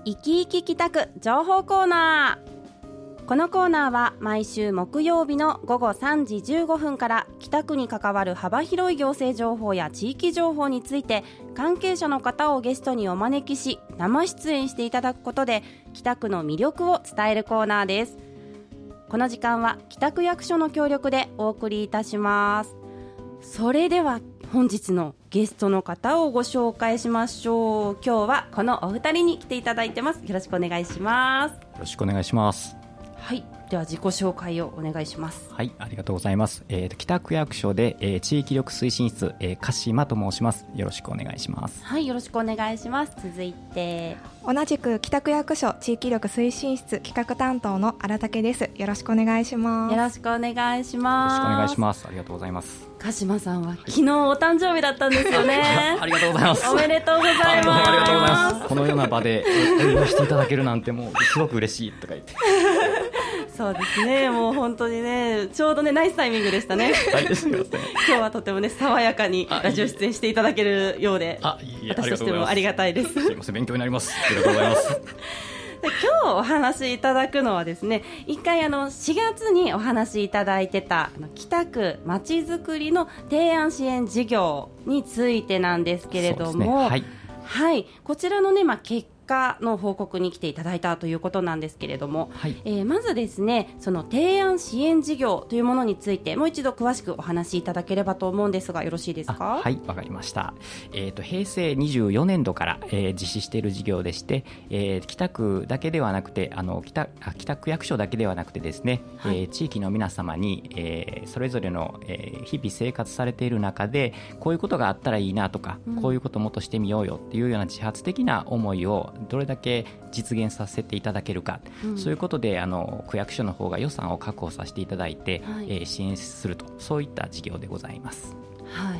生き生き北区情報コーナー。このコーナーは毎週木曜日の午後3時15分から北区に関わる幅広い行政情報や地域情報について関係者の方をゲストにお招きし生出演していただくことで北区の魅力を伝えるコーナーです。この時間は北区役所の協力でお送りいたします。それでは本日のゲストの方をご紹介しましょう。今日はこのお二人に来ていただいてます。よろしくお願いします。 よろしくお願いします。 はい、では自己紹介をお願いします。 はい、ありがとうございます。北区役所で、地域力推進室、鹿島と申します。よろしくお願いします。 はい、よろしくお願いします。続いて同じく北区役所地域力推進室企画担当の荒竹です。よろしくお願いします。 よろしくお願いします。 よろしくお願いします。ありがとうございます。 鹿島さんは昨日お誕生日だったんですよね。 ありがとうございます。 おめでとうございます。 ありがとうございます。このような場でお祝いしていただけるなんてもうすごく嬉しいとか言ってそうですね、もう本当にね、ちょうどねナイスタイミングでしたね。 はい、すみません。 今日はとてもね爽やかにラジオ出演していただけるようで、私としてもありがたいです。 すみません、勉強になります。ありがとうございます。 で今日お話しいただくのはですね、一回4月にお話しいただいてた北区まちづくりの提案支援事業についてなんですけれども、 はい、 はい、こちらのね、結果の報告に来ていただいたということなんですけれども、 はい、 まずですね、その提案支援事業というものについてもう一度詳しくお話しいただければと思うんですがよろしいですか？ はい、わかりました。平成24年度から、実施している事業でして、北区だけではなくて北区役所だけではなくてですね、はい、地域の皆様に、それぞれの、日々生活されている中でこういうことがあったらいいなとか、こういうこともっとしてみようよっていうような自発的な思いをどれだけ実現させていただけるか、そういうことで区役所の方が予算を確保させていただいて、はい、支援すると、そういった事業でございます。 はい、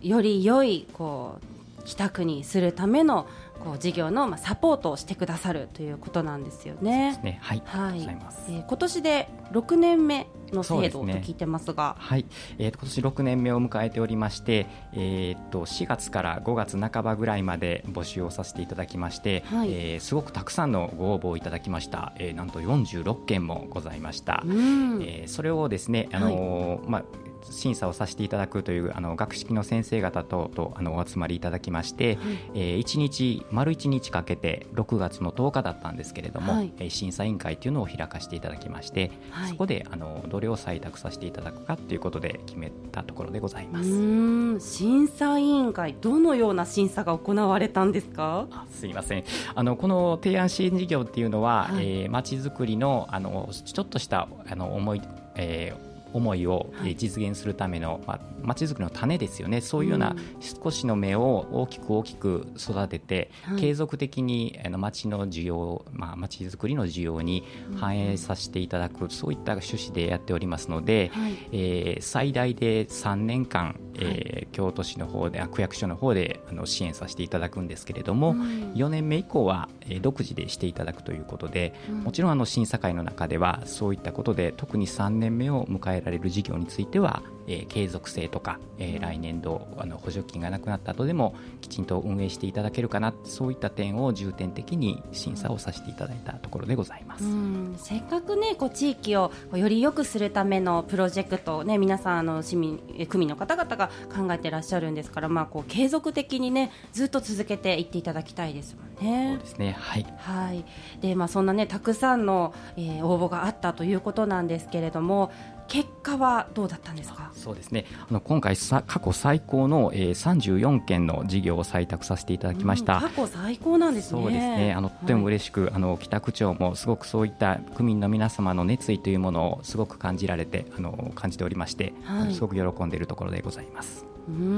より良い北区にするための事業のサポートをしてくださるということなんですよね。 そうですね、はい、 はい、 ございます。 今年で6年目の制度と聞いてますが、 はい、今年6年目を迎えておりまして、4月から5月半ばぐらいまで募集をさせていただきまして、はい、すごくたくさんのご応募をいただきました。なんと46件もございました。それをですね、審査をさせていただくという学識の先生方とお集まりいただきまして、はい、丸1日かけて6月の10日だったんですけれども、はい、審査委員会というのを開かせていただきまして、はい、そこでどれを採択させていただくかということで決めたところでございます。 審査委員会、どのような審査が行われたんですか？ すいません、この提案支援事業っていうのは、はい、町づくりのちょっとした思いを実現するためのまちづくりの種ですよね。そういうような少しの芽を大きく育てて、継続的に町の需要、まちづくりの需要に反映させていただく、そういった趣旨でやっておりますので、最大で3年間、京都市の方で区役所の方で支援させていただくんですけれども、4年目以降は独自でしていただくということで、もちろん審査会の中ではそういったことで特に3年目を迎えられる事業については、継続性とか、来年度補助金がなくなった後でもきちんと運営していただけるかな、そういった点を重点的に審査をさせていただいたところでございます。 せっかくね地域をより良くするためのプロジェクトをね、皆さん市民区民の方々が考えてらっしゃるんですから、継続的にねずっと続けていっていただきたいですもんね。 そうですね、はい、 はい。で、そんなねたくさんの、応募があったということなんですけれども、結果はどうだったんですか？ そうですね、今回過去最高の、34件の事業を採択させていただきました。 過去最高なんですね。 そうですね、とても嬉しく、北区長もすごくそういった区民の皆様の熱意というものをすごく感じられて感じておりまして、すごく喜んでいるところでございます。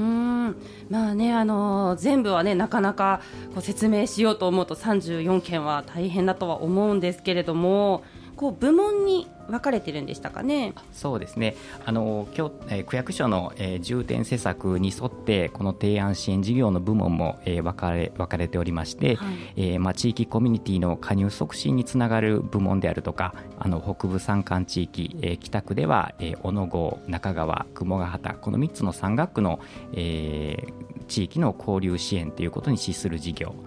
全部はねなかなか説明しようと思うと34件は大変だとは思うんですけれども、部門に分かれてるんでしたかね？ そうですね、区役所の、重点施策に沿ってこの提案支援事業の部門も、分かれておりまして、はい、地域コミュニティの加入促進につながる部門であるとか、北部山間地域、北区では、小野郷、中川、雲ヶ畑、この3つの山岳区の、地域の交流支援ということに資する事業、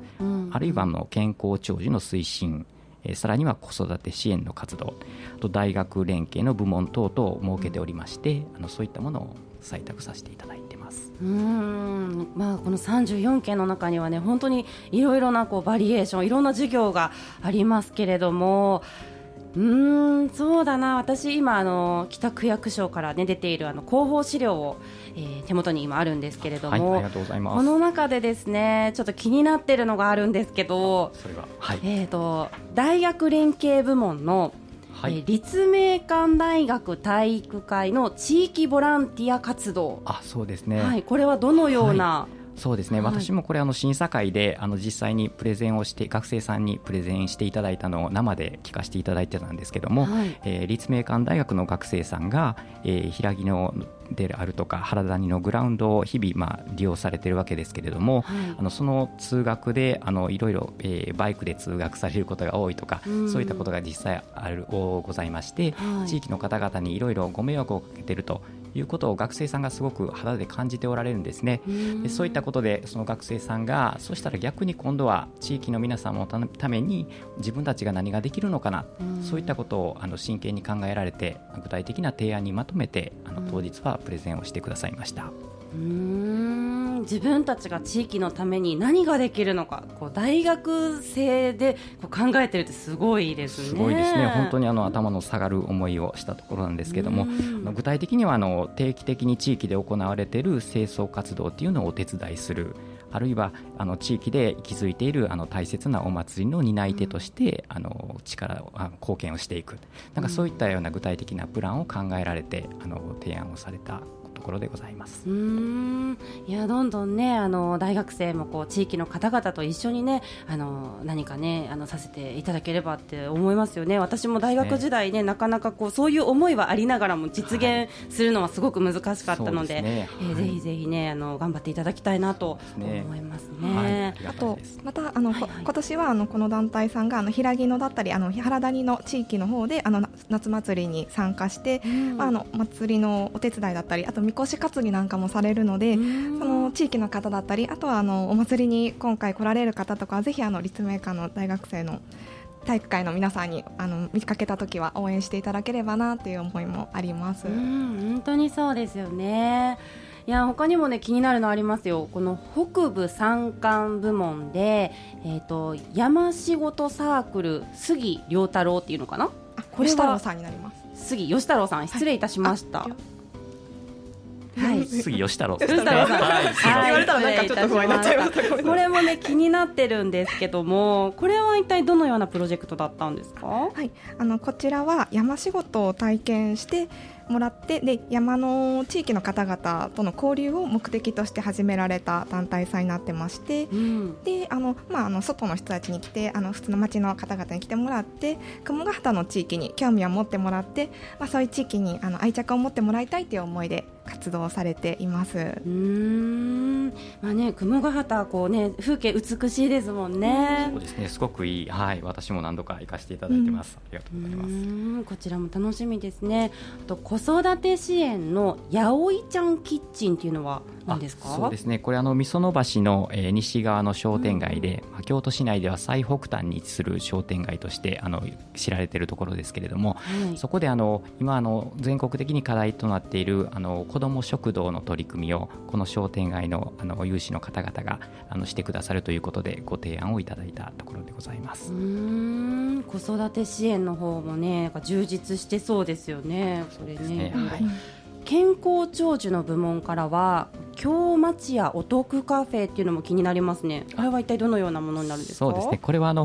あるいは健康長寿の推進、さらには子育て支援の活動、あと大学連携の部門等々を設けておりまして、そういったものを採択させていただいています。 この34件の中にはね、本当にいろいろなバリエーション、いろんな授業がありますけれども、そうだな、私今北区役所から、ね、出ている広報資料を、手元に今あるんですけれども、 ありがとうございます。 この中でですね、ちょっと気になっているのがあるんですけど、 それが、 大学連携部門の、立命館大学体育会の地域ボランティア活動、 そうですね、 これはどのような、 そうですね、私もこれ審査会で実際にプレゼンをして、学生さんにプレゼンしていただいたのを生で聞かせていただいてたんですけども、立命館大学の学生さんが、平木のであるとか原谷のグラウンドを日々利用されているわけですけれども、その通学でいろいろバイクで通学されることが多いとか、そういったことが実際ございまして、地域の方々にいろいろご迷惑をかけているということを学生さんがすごく肌で感じておられるんですね。でそういったことでその学生さんが、そしたら逆に今度は地域の皆さんのために自分たちが何ができるのかな、そういったことを真剣に考えられて、具体的な提案にまとめて当日はプレゼンをしてくださいました。 自分たちが地域のために何ができるのか、大学生で考えてるってすごいですね。 すごいですね。本当に頭の下がる思いをしたところなんですけども、具体的には定期的に地域で行われている清掃活動っていうのをお手伝いする、あるいは地域で築いている大切なお祭りの担い手として貢献をしていく、なんかそういったような具体的なプランを考えられて提案をされたところでございます。 いや、どんどんね大学生も地域の方々と一緒にね何かねさせていただければって思いますよね。私も大学時代ね、なかなかそういう思いはありながらも実現するのはすごく難しかったので、ぜひぜひね頑張っていただきたいなと思いますね。 あとまた今年はこの団体さんが平木野だったり原谷の地域の方で夏祭りに参加して、祭りのお手伝いだったり、あとみこし担ぎなんかもされるので、その地域の方だったり、あとはお祭りに今回来られる方とかはぜひ立命館の大学生の体育会の皆さんに見かけたときは応援していただければなという思いもあります。 本当にそうですよね。いや、他にもね気になるのありますよ。この北部山間部門で、山仕事サークル杉良太郎っていうのかな、 これは吉太郎さんになります。 杉吉太郎さん、失礼いたしました。 杉吉太郎さん、 言われたらなんかちょっと不安になっちゃいました。 これもね気になってるんですけども、これは一体どのようなプロジェクトだったんですか？ こちらは山仕事を体験してもらって、で山の地域の方々との交流を目的として始められた団体さんになってまして、で外の人たちに来て普通の町の方々に来てもらって、雲ヶ畑の地域に興味を持ってもらって、そういう地域に愛着を持ってもらいたいという思いで活動されています。 雲ヶ畑風景美しいですもんね。 そうですね、すごくいい、私も何度か行かせていただいてます。ありがとうございます。 こちらも楽しみですね。あと子育て支援のやおいちゃんキッチンっていうのは何ですか？ そうですね、これみその橋の、西側の商店街で、京都市内では最北端に位置する商店街として知られているところですけれども、そこで今全国的に課題となっている子ども食堂の取り組みをこの商店街の有志の方々がしてくださるということでご提案をいただいたところでございます。 子育て支援の方もね充実してそうですよね。それね、健康長寿の部門からは京町屋お得カフェっていうのも気になりますね。これは一体どのようなものになるんですか？ そうですね、これは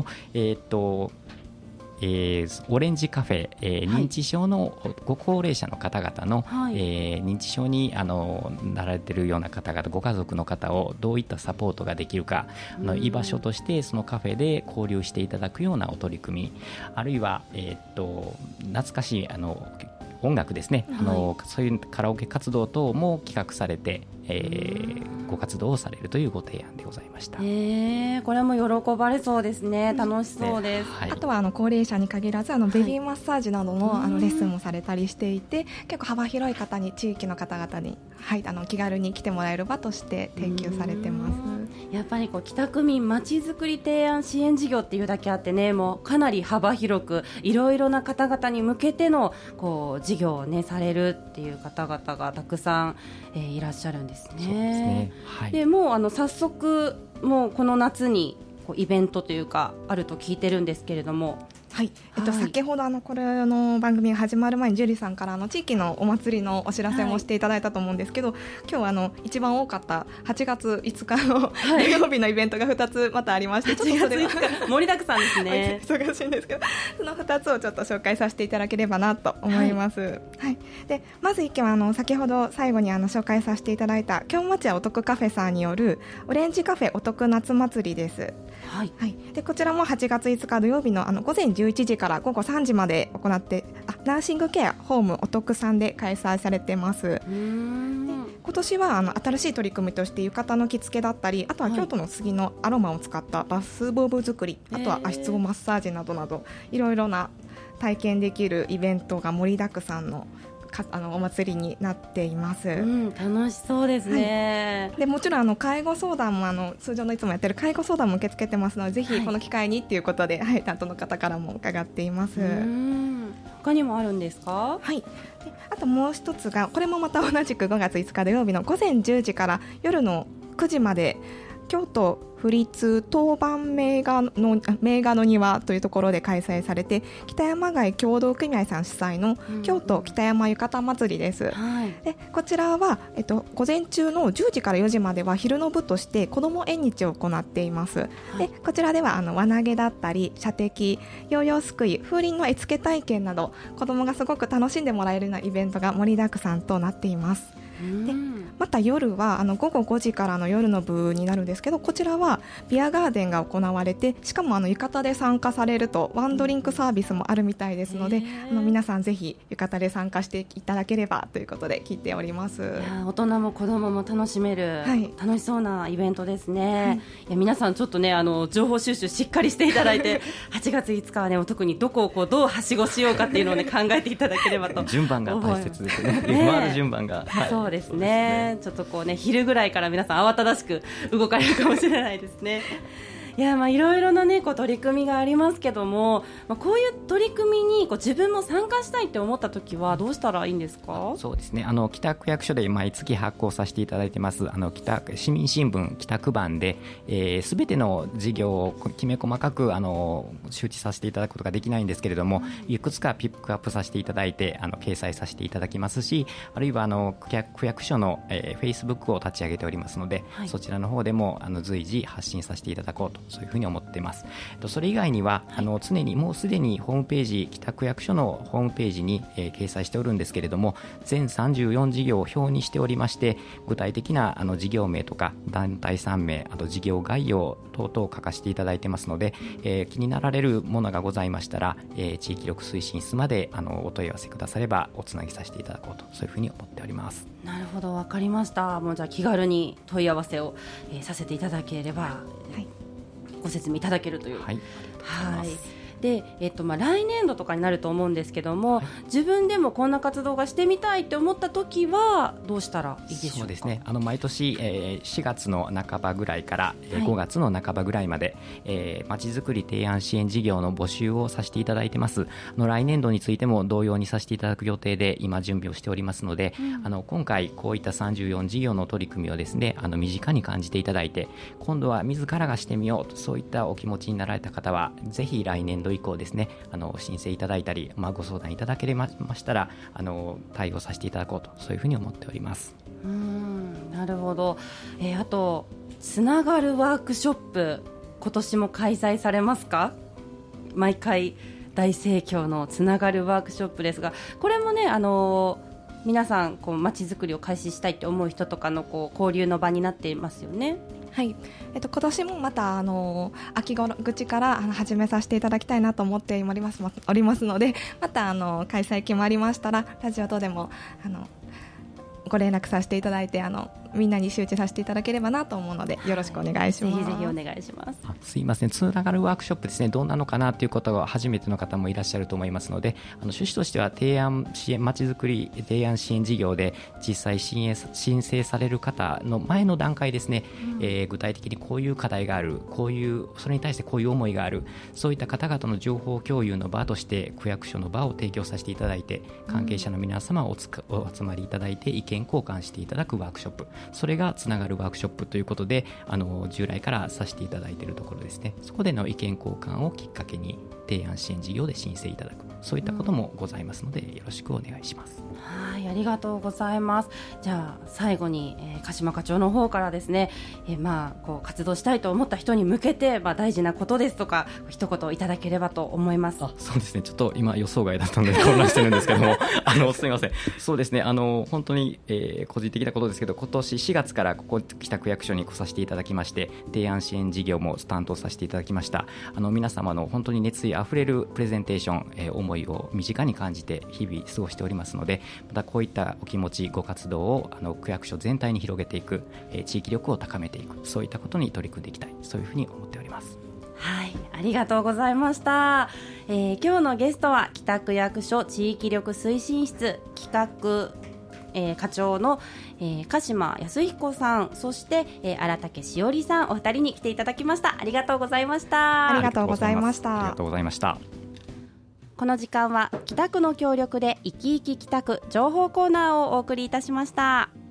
オレンジカフェ、認知症のご高齢者の方々の、認知症になられているような方々、ご家族の方をどういったサポートができるか、居場所としてそのカフェで交流していただくようなお取り組み、あるいは、懐かしい音楽ですね、そういうカラオケ活動等も企画されて、ご活動をされるというご提案でございました。 これも喜ばれそうですね。楽しそうです、 あとは高齢者に限らずベビーマッサージなどの、レッスンもされたりしていて、結構幅広い方に、地域の方々に、気軽に来てもらえる場として提供されてます。 やっぱり北区民まちづくり提案支援事業っていうだけあってね、もうかなり幅広くいろいろな方々に向けての事業をねされるっていう方々がたくさん、いらっしゃるんですね。 そうですね、はい、 でもう早速もうこの夏にイベントというかあると聞いてるんですけれども、 はい、先ほどこれの番組が始まる前にジュリさんから地域のお祭りのお知らせもしていただいたと思うんですけど、今日一番多かった8月5日の土曜日のイベントが2つまたありまして、ちょっとそれは盛りだくさんですね忙しいんですけど、その2つをちょっと紹介させていただければなと思います。はいはい、でまず1件は先ほど最後に紹介させていただいた京町屋お得カフェさんによるオレンジカフェお得夏祭りです。はいはい、でこちらも8月5日土曜日の午前11時から午後3時まで行って、ナーシングケアホームお得さんで開催されています。で今年は新しい取り組みとして浴衣の着付けだったり、あとは京都の杉のアロマを使ったバスボブ作り、あとは足つぼマッサージなどなどいろいろな体験できるイベントが盛りだくさんのお祭りになっています。 楽しそうですね。 はい、でもちろん介護相談も通常のいつもやってる介護相談も受け付けてますので、ぜひこの機会にということで、担当の方からも伺っています。 他にもあるんですか？ はい、であともう一つが、これもまた同じく5月5日土曜日の午前10時から夜の9時まで、京都府立当番名画の庭というところで開催されて、北山街協同組合さん主催の京都北山浴衣祭りです。でこちらは、午前中の10時から4時までは昼の部として子ども縁日を行っています。でこちらでは輪投げだったり射的、ヨーヨーすくい、風鈴の絵付け体験など子どもがすごく楽しんでもらえるようなイベントが盛りだくさんとなっています。でまた夜は午後5時からの夜の部になるんですけど、こちらはビアガーデンが行われて、しかも浴衣で参加されるとワンドリンクサービスもあるみたいですので、皆さんぜひ浴衣で参加していただければということで聞いております。 大人も子供も楽しめる、楽しそうなイベントですね。いや皆さんちょっとね情報収集しっかりしていただいて8月5日はね特にどこをどうはしごしようかっていうのをね考えていただければと順番が大切ですね。回る順番が、 そうですね。ちょっと昼ぐらいから皆さん慌ただしく動かれるかもしれないですね。いやいろいろな、取り組みがありますけども、こういう取り組みに自分も参加したいって思ったときはどうしたらいいんですか？ そうですね、北区役所で毎月発行させていただいてます北市民新聞北区版で、全ての事業をきめ細かく周知させていただくことができないんですけれども、いくつかピックアップさせていただいて掲載させていただきますし、あるいは区役所の、Facebook を立ち上げておりますので、そちらの方でも随時発信させていただこうと、そういうふうに思っています。それ以外には常にもうすでにホームページ、北区役所のホームページに、掲載しておるんですけれども、全34事業を表にしておりまして、具体的な事業名とか団体さん名、あと事業概要等々書かせていただいてますので、気になられるものがございましたら、地域力推進室までお問い合わせくださればおつなぎさせていただこうと、そういうふうに思っております。 なるほど、わかりました。もうじゃあ気軽に問い合わせを、させていただければ、ご説明いただけるという。はい、で来年度とかになると思うんですけども、自分でもこんな活動がしてみたいって思った時はどうしたらいいでしょうか？ そうですね、毎年、4月の半ばぐらいから、5月の半ばぐらいまでまちづくり提案支援事業の募集をさせていただいてます。来年度についても同様にさせていただく予定で今準備をしておりますので、今回こういった34事業の取り組みをですね身近に感じていただいて、今度は自らがしてみようと、そういったお気持ちになられた方はぜひ来年度以降ですね申請いただいたり、ご相談いただけましたら対応させていただこうと、そういうふうに思っております。 なるほど。あとつながるワークショップ、今年も開催されますか？毎回大盛況のつながるワークショップですが、これもね皆さんまちづくりを開始したいって思う人とかの交流の場になっていますよね。 はい、今年もまた秋口から始めさせていただきたいなと思っておりますので、また開催決まりましたらラジオ等でもご連絡させていただいてみんなに周知させていただければなと思うので、よろしくお願いします。 ぜひぜひお願いします。 すいません、つながるワークショップですね、どんなのかなということが初めての方もいらっしゃると思いますので、趣旨としては提案支援、まちづくり提案支援事業で実際申請される方の前の段階ですね、具体的にこういう課題がある、それに対してこういう思いがある、そういった方々の情報共有の場として区役所の場を提供させていただいて、関係者の皆様お集まりいただいて意見交換していただくワークショップ、それがつながるワークショップということで従来からさせていただいているところですね。そこでの意見交換をきっかけに提案支援事業で申請いただく、そういったこともございますので、よろしくお願いします。 はい、ありがとうございます。じゃあ最後に、鹿島課長の方からですね、こう活動したいと思った人に向けて、大事なことですとか一言いただければと思います。 そうですね、ちょっと今予想外だったので混乱してるんですけどもすみません。そうですね、本当に、個人的なことですけど、今年4月からここ北区役所に来させていただきまして、提案支援事業も担当させていただきました。皆様の本当に熱意あふれるプレゼンテーション、思いを身近に感じて日々過ごしておりますので、またこういったお気持ちご活動を区役所全体に広げていく、地域力を高めていく、そういったことに取り組んでいきたい、そういうふうに思っております。 はい、ありがとうございました。今日のゲストは北区役所地域力推進室企画課長の、鹿島康彦さん、そして、荒竹しおりさん、お二人に来ていただきました。ありがとうございました。 ありがとうございました。 ありがとうございました。 この時間は北区の協力で生き生き北区情報コーナーをお送りいたしました。